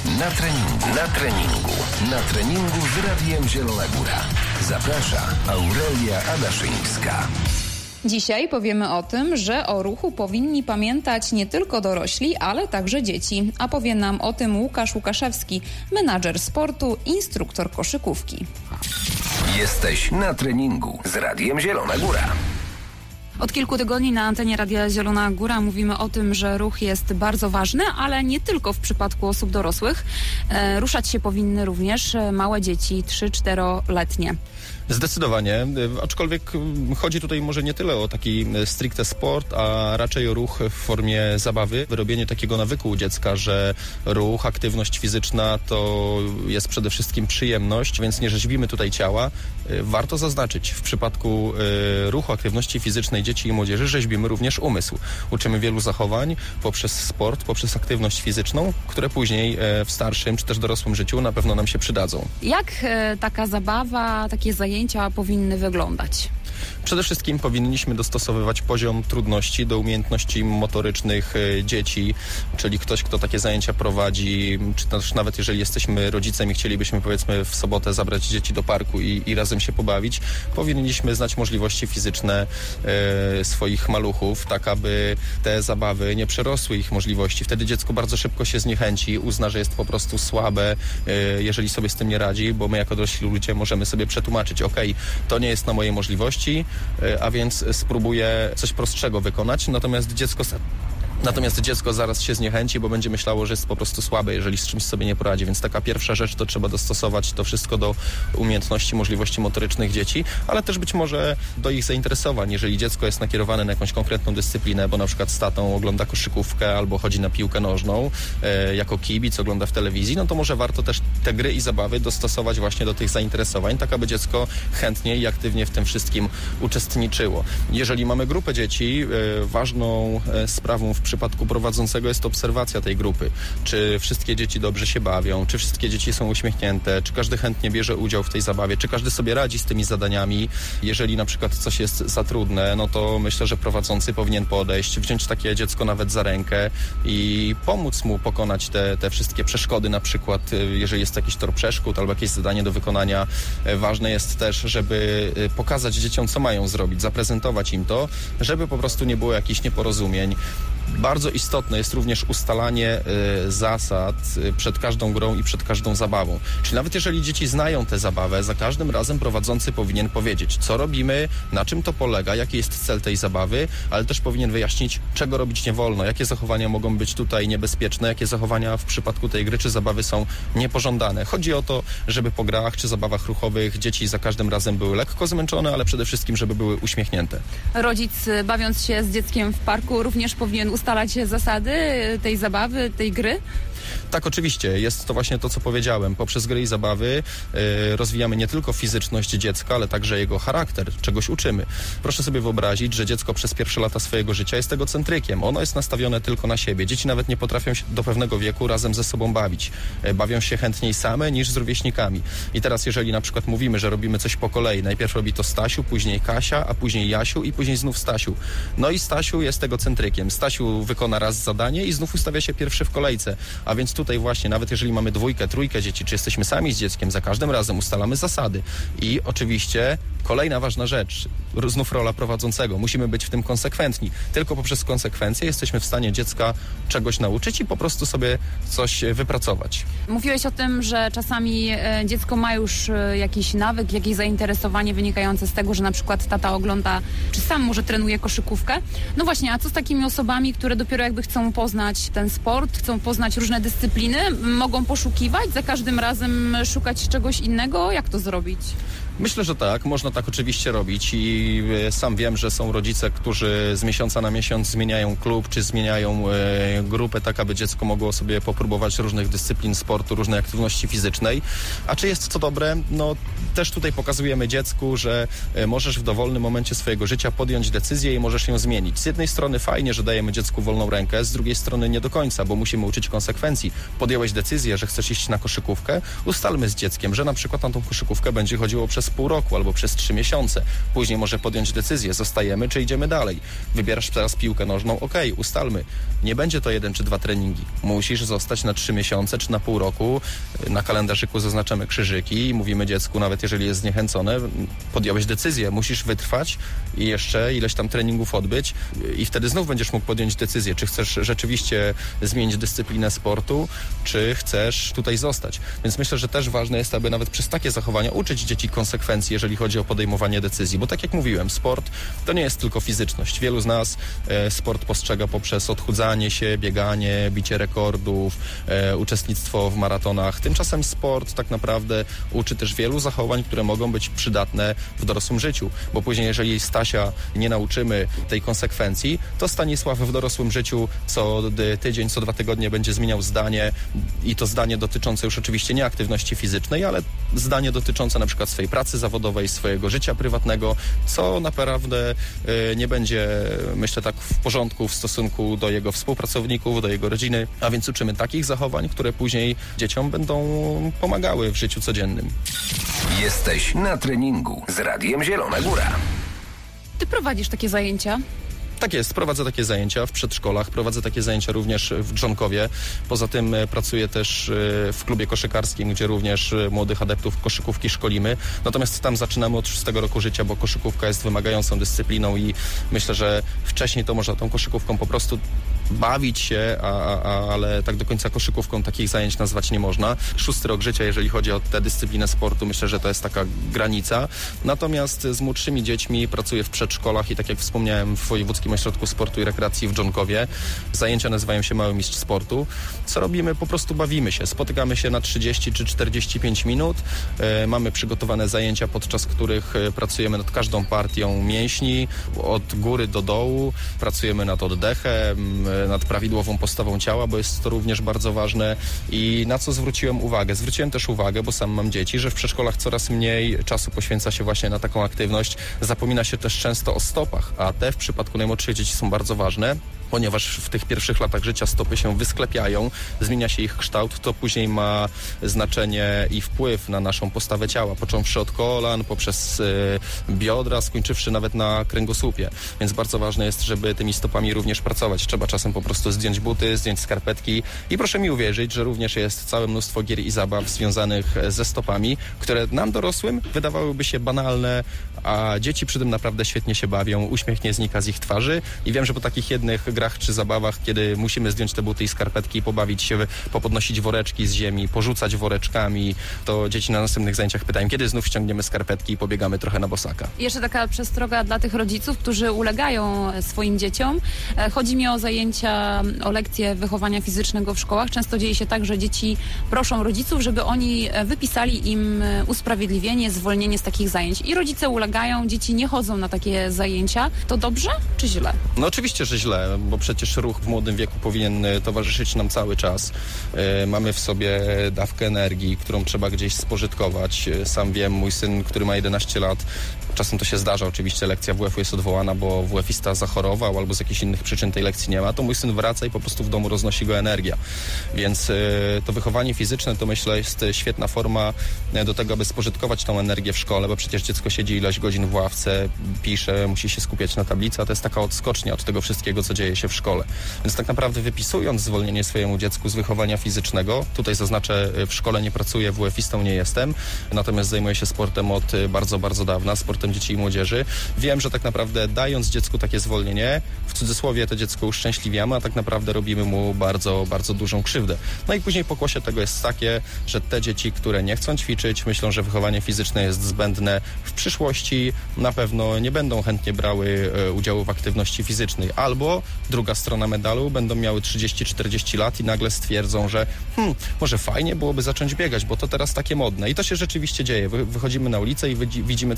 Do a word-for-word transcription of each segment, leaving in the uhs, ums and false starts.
Na treningu. Na treningu. Na treningu z Radiem Zielona Góra. Zaprasza Aurelia Adaszyńska. Dzisiaj powiemy o tym, że o ruchu powinni pamiętać nie tylko dorośli, ale także dzieci. A powie nam o tym Łukasz Łukaszewski, menadżer sportu, instruktor koszykówki. Jesteś na treningu z Radiem Zielona Góra. Od kilku tygodni na antenie Radia Zielona Góra mówimy o tym, że ruch jest bardzo ważny, ale nie tylko w przypadku osób dorosłych. E, ruszać się powinny również małe dzieci, trzy-czteroletnie. Zdecydowanie, aczkolwiek chodzi tutaj może nie tyle o taki stricte sport, a raczej o ruch w formie zabawy. Wyrobienie takiego nawyku u dziecka, że ruch, aktywność fizyczna to jest przede wszystkim przyjemność, więc nie rzeźbimy tutaj ciała. Warto zaznaczyć, w przypadku ruchu, aktywności fizycznej dzieci i młodzieży rzeźbimy również umysł. Uczymy wielu zachowań poprzez sport, poprzez aktywność fizyczną, które później w starszym czy też dorosłym życiu na pewno nam się przydadzą. Jak taka zabawa, takie zajęcia powinny wyglądać? Przede wszystkim powinniśmy dostosowywać poziom trudności do umiejętności motorycznych dzieci, czyli ktoś, kto takie zajęcia prowadzi, czy też nawet jeżeli jesteśmy rodzicem i chcielibyśmy powiedzmy w sobotę zabrać dzieci do parku i, i razem się pobawić, powinniśmy znać możliwości fizyczne e, swoich maluchów, tak aby te zabawy nie przerosły ich możliwości. Wtedy dziecko bardzo szybko się zniechęci, uzna, że jest po prostu słabe, e, jeżeli sobie z tym nie radzi, bo my jako dorośli ludzie możemy sobie przetłumaczyć, okej, to nie jest na moje możliwości, a więc spróbuję coś prostszego wykonać, natomiast dziecko Natomiast dziecko zaraz się zniechęci, bo będzie myślało, że jest po prostu słabe, jeżeli z czymś sobie nie poradzi. Więc taka pierwsza rzecz to trzeba dostosować to wszystko do umiejętności, możliwości motorycznych dzieci, ale też być może do ich zainteresowań. Jeżeli dziecko jest nakierowane na jakąś konkretną dyscyplinę, bo na przykład z tatą ogląda koszykówkę albo chodzi na piłkę nożną, e, jako kibic ogląda w telewizji, no to może warto też te gry i zabawy dostosować właśnie do tych zainteresowań, tak aby dziecko chętnie i aktywnie w tym wszystkim uczestniczyło. Jeżeli mamy grupę dzieci, e, ważną e, sprawą w W przypadku prowadzącego jest obserwacja tej grupy. Czy wszystkie dzieci dobrze się bawią, czy wszystkie dzieci są uśmiechnięte, czy każdy chętnie bierze udział w tej zabawie, czy każdy sobie radzi z tymi zadaniami. Jeżeli na przykład coś jest za trudne, no to myślę, że prowadzący powinien podejść, wziąć takie dziecko nawet za rękę i pomóc mu pokonać te, te wszystkie przeszkody, na przykład jeżeli jest jakiś tor przeszkód albo jakieś zadanie do wykonania. Ważne jest też, żeby pokazać dzieciom, co mają zrobić, zaprezentować im to, żeby po prostu nie było jakichś nieporozumień. Bardzo istotne jest również ustalanie y, zasad y, przed każdą grą i przed każdą zabawą. Czyli nawet jeżeli dzieci znają tę zabawę, za każdym razem prowadzący powinien powiedzieć, co robimy, na czym to polega, jaki jest cel tej zabawy, ale też powinien wyjaśnić, czego robić nie wolno, jakie zachowania mogą być tutaj niebezpieczne, jakie zachowania w przypadku tej gry czy zabawy są niepożądane. Chodzi o to, żeby po grach czy zabawach ruchowych dzieci za każdym razem były lekko zmęczone, ale przede wszystkim, żeby były uśmiechnięte. Rodzic, bawiąc się z dzieckiem w parku, również powinien ustalać zasady tej zabawy, tej gry? Tak, oczywiście. Jest to właśnie to, co powiedziałem. Poprzez gry i zabawy y, rozwijamy nie tylko fizyczność dziecka, ale także jego charakter. Czegoś uczymy. Proszę sobie wyobrazić, że dziecko przez pierwsze lata swojego życia jest egocentrykiem. Ono jest nastawione tylko na siebie. Dzieci nawet nie potrafią się do pewnego wieku razem ze sobą bawić. Y, bawią się chętniej same niż z rówieśnikami. I teraz, jeżeli na przykład mówimy, że robimy coś po kolei, najpierw robi to Stasiu, później Kasia, a później Jasiu i później znów Stasiu. No i Stasiu jest egocentrykiem. Stasiu wykona raz zadanie i znów ustawia się pierwszy w kolejce. A więc tutaj właśnie, nawet jeżeli mamy dwójkę, trójkę dzieci, czy jesteśmy sami z dzieckiem, za każdym razem ustalamy zasady. I oczywiście kolejna ważna rzecz, znów rola prowadzącego. Musimy być w tym konsekwentni. Tylko poprzez konsekwencje jesteśmy w stanie dziecka czegoś nauczyć i po prostu sobie coś wypracować. Mówiłeś o tym, że czasami dziecko ma już jakiś nawyk, jakieś zainteresowanie wynikające z tego, że na przykład tata ogląda, czy sam może trenuje koszykówkę. No właśnie, a co z takimi osobami, które dopiero jakby chcą poznać ten sport, chcą poznać różne dyscypliny, mogą poszukiwać, za każdym razem szukać czegoś innego? Jak to zrobić? Myślę, że tak. Można tak oczywiście robić i sam wiem, że są rodzice, którzy z miesiąca na miesiąc zmieniają klub, czy zmieniają e, grupę, tak aby dziecko mogło sobie popróbować różnych dyscyplin sportu, różnej aktywności fizycznej. A czy jest to dobre? No też tutaj pokazujemy dziecku, że e, możesz w dowolnym momencie swojego życia podjąć decyzję i możesz ją zmienić. Z jednej strony fajnie, że dajemy dziecku wolną rękę, z drugiej strony nie do końca, bo musimy uczyć konsekwencji. Podjąłeś decyzję, że chcesz iść na koszykówkę, ustalmy z dzieckiem, że na przykład na tą koszykówkę będzie chodziło przez przez pół roku albo przez trzy miesiące. Później może podjąć decyzję, zostajemy czy idziemy dalej. Wybierasz teraz piłkę nożną, okej, okay, ustalmy. Nie będzie to jeden czy dwa treningi. Musisz zostać na trzy miesiące czy na pół roku. Na kalendarzyku zaznaczamy krzyżyki i mówimy dziecku, nawet jeżeli jest zniechęcone, podjąłeś decyzję, musisz wytrwać i jeszcze ileś tam treningów odbyć i wtedy znów będziesz mógł podjąć decyzję, czy chcesz rzeczywiście zmienić dyscyplinę sportu, czy chcesz tutaj zostać. Więc myślę, że też ważne jest, aby nawet przez takie zachowania uczyć dzieci konsekwencji, jeżeli chodzi o podejmowanie decyzji. Bo tak jak mówiłem, sport to nie jest tylko fizyczność. Wielu z nas e, sport postrzega poprzez odchudzanie się, bieganie, bicie rekordów, e, uczestnictwo w maratonach. Tymczasem sport tak naprawdę uczy też wielu zachowań, które mogą być przydatne w dorosłym życiu. Bo później, jeżeli Stasia nie nauczymy tej konsekwencji, to Stanisław w dorosłym życiu co tydzień, co dwa tygodnie będzie zmieniał zdanie i to zdanie dotyczące już oczywiście nie aktywności fizycznej, ale zdanie dotyczące na przykład swojej pracy zawodowej, swojego życia prywatnego, co naprawdę y, nie będzie, myślę, tak w porządku w stosunku do jego współpracowników, do jego rodziny, a więc uczymy takich zachowań, które później dzieciom będą pomagały w życiu codziennym. Jesteś na treningu z Radiem Zielona Góra. Ty prowadzisz takie zajęcia? Tak jest, prowadzę takie zajęcia w przedszkolach, prowadzę takie zajęcia również w Dżonkowie. Poza tym pracuję też w klubie koszykarskim, gdzie również młodych adeptów koszykówki szkolimy. Natomiast tam zaczynamy od szóstego roku życia, bo koszykówka jest wymagającą dyscypliną i myślę, że wcześniej to można tą koszykówką po prostu bawić się, a, a, ale tak do końca koszykówką takich zajęć nazwać nie można. Szósty rok życia, jeżeli chodzi o tę dyscyplinę sportu, myślę, że to jest taka granica. Natomiast z młodszymi dziećmi pracuję w przedszkolach i tak jak wspomniałem w Wojewódzkim Ośrodku Sportu i Rekreacji w Dżonkowie. Zajęcia nazywają się Mały Mistrz Sportu. Co robimy? Po prostu bawimy się. Spotykamy się na trzydzieści czy czterdzieści pięć minut. E, mamy przygotowane zajęcia, podczas których pracujemy nad każdą partią mięśni, od góry do dołu. Pracujemy nad oddechem, nad prawidłową postawą ciała, bo jest to również bardzo ważne. I na co zwróciłem uwagę? Zwróciłem też uwagę, bo sam mam dzieci, że w przedszkolach coraz mniej czasu poświęca się właśnie na taką aktywność. Zapomina się też często o stopach, a te w przypadku najmłodszych dzieci są bardzo ważne, ponieważ w tych pierwszych latach życia stopy się wysklepiają, zmienia się ich kształt, to później ma znaczenie i wpływ na naszą postawę ciała, począwszy od kolan, poprzez y, biodra, skończywszy nawet na kręgosłupie. Więc bardzo ważne jest, żeby tymi stopami również pracować. Trzeba czasem po prostu zdjąć buty, zdjąć skarpetki i proszę mi uwierzyć, że również jest całe mnóstwo gier i zabaw związanych ze stopami, które nam dorosłym wydawałyby się banalne, a dzieci przy tym naprawdę świetnie się bawią, uśmiech nie znika z ich twarzy i wiem, że po takich jednych grach czy zabawach, kiedy musimy zdjąć te buty i skarpetki, pobawić się, popodnosić woreczki z ziemi, porzucać woreczkami, to dzieci na następnych zajęciach pytają, kiedy znów ściągniemy skarpetki i pobiegamy trochę na bosaka. Jeszcze taka przestroga dla tych rodziców, którzy ulegają swoim dzieciom. Chodzi mi o zajęcia, o lekcje wychowania fizycznego w szkołach. Często dzieje się tak, że dzieci proszą rodziców, żeby oni wypisali im usprawiedliwienie, zwolnienie z takich zajęć. I rodzice ulegają, dzieci nie chodzą na takie zajęcia. To dobrze czy źle? No oczywiście, że źle, bo przecież ruch w młodym wieku powinien towarzyszyć nam cały czas. Yy, mamy w sobie dawkę energii, którą trzeba gdzieś spożytkować. Sam wiem, mój syn, który ma jedenaście lat, czasem to się zdarza, oczywiście lekcja W F-u jest odwołana, bo W F-ista zachorował albo z jakichś innych przyczyn tej lekcji nie ma, to mój syn wraca i po prostu w domu roznosi go energia. Więc yy, to wychowanie fizyczne to myślę jest świetna forma do tego, aby spożytkować tą energię w szkole, bo przecież dziecko siedzi ileś godzin w ławce, pisze, musi się skupiać na tablicy, a to jest taka odskocznia od tego wszystkiego, co dzieje się w szkole. Więc tak naprawdę wypisując zwolnienie swojemu dziecku z wychowania fizycznego, tutaj zaznaczę, w szkole nie pracuję, W F-istą nie jestem, natomiast zajmuję się sportem od bardzo, bardzo dawna, sportem dzieci i młodzieży. Wiem, że tak naprawdę dając dziecku takie zwolnienie, w cudzysłowie to dziecko uszczęśliwiamy, a tak naprawdę robimy mu bardzo, bardzo dużą krzywdę. No i później pokłosie tego jest takie, że te dzieci, które nie chcą ćwiczyć, myślą, że wychowanie fizyczne jest zbędne, w przyszłości na pewno nie będą chętnie brały e, udziału w aktywności fizycznej. Albo druga strona medalu, będą miały trzydzieści czterdzieści lat i nagle stwierdzą, że hmm, może fajnie byłoby zacząć biegać, bo to teraz takie modne. I to się rzeczywiście dzieje. Wy, wychodzimy na ulicę i wy, widzimy całe mnóstwo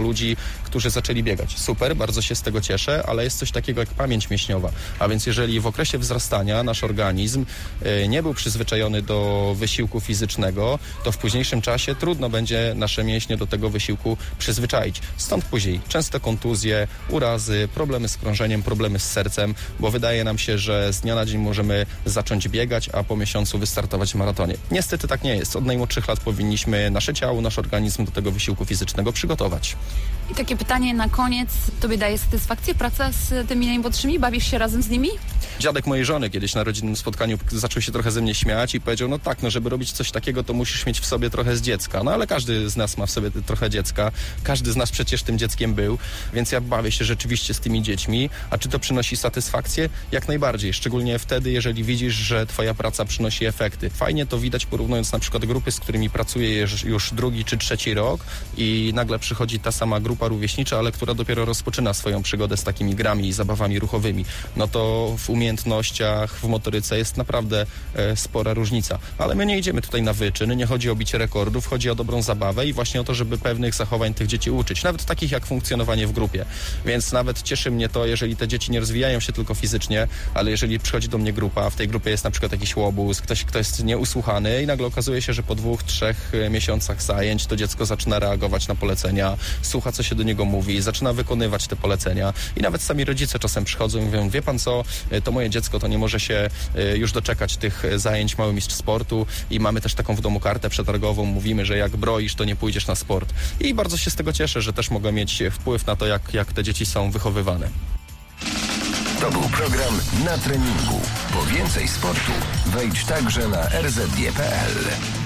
ludzi, którzy zaczęli biegać. Super, bardzo się z tego cieszę, ale jest coś takiego jak pamięć mięśniowa. A więc jeżeli w okresie wzrastania nasz organizm nie był przyzwyczajony do wysiłku fizycznego, to w późniejszym czasie trudno będzie nasze mięśnie do tego wysiłku przyzwyczaić. Stąd później częste kontuzje, urazy, problemy z krążeniem, problemy z sercem, bo wydaje nam się, że z dnia na dzień możemy zacząć biegać, a po miesiącu wystartować w maratonie. Niestety tak nie jest. Od najmłodszych lat powinniśmy nasze ciało, nasz organizm do tego wysiłku fizycznego przygotować. I takie pytanie na koniec. Tobie daje satysfakcję praca z tymi najmłodszymi? Bawisz się razem z nimi? Dziadek mojej żony kiedyś na rodzinnym spotkaniu zaczął się trochę ze mnie śmiać i powiedział, no tak, no żeby robić coś takiego, to musisz mieć w sobie trochę z dziecka. No ale każdy z nas ma w sobie trochę dziecka. Każdy z nas przecież tym dzieckiem był, więc ja bawię się rzeczywiście z tymi dziećmi. A czy to przynosi satysfakcję? Jak najbardziej. Szczególnie wtedy, jeżeli widzisz, że twoja praca przynosi efekty. Fajnie to widać porównując na przykład grupy, z którymi pracuję już drugi czy trzeci rok i nagle przychodzi ta sama grupa rówieśnicza, ale która dopiero rozpoczyna swoją przygodę z takimi grami i zabawami ruchowymi. No to w umiejętnościach, w motoryce jest naprawdę e, spora różnica. Ale my nie idziemy tutaj na wyczyn, nie chodzi o bicie rekordów, chodzi o dobrą zabawę i właśnie o to, żeby pewnych zachowań tych dzieci uczyć. Nawet takich jak funkcjonowanie w grupie. Więc nawet cieszy mnie to, jeżeli te dzieci nie rozwijają się tylko fizycznie, ale jeżeli przychodzi do mnie grupa, w tej grupie jest na przykład jakiś łobuz, ktoś, kto jest nieusłuchany i nagle okazuje się, że po dwóch, trzech miesiącach zajęć to dziecko zaczyna reagować na polecenia, słucha, co się do niego mówi, zaczyna wykonywać te polecenia i nawet sami rodzice czasem przychodzą i mówią, wie pan co, to moje dziecko to nie może się już doczekać tych zajęć Mały Mistrz Sportu i mamy też taką w domu kartę przetargową, mówimy, że jak broisz, to nie pójdziesz na sport. I bardzo się z tego cieszę, że też mogę mieć wpływ na to, jak, jak te dzieci są wychowywane. To był program Na treningu. Po więcej sportu wejdź także na r z g kropka p l.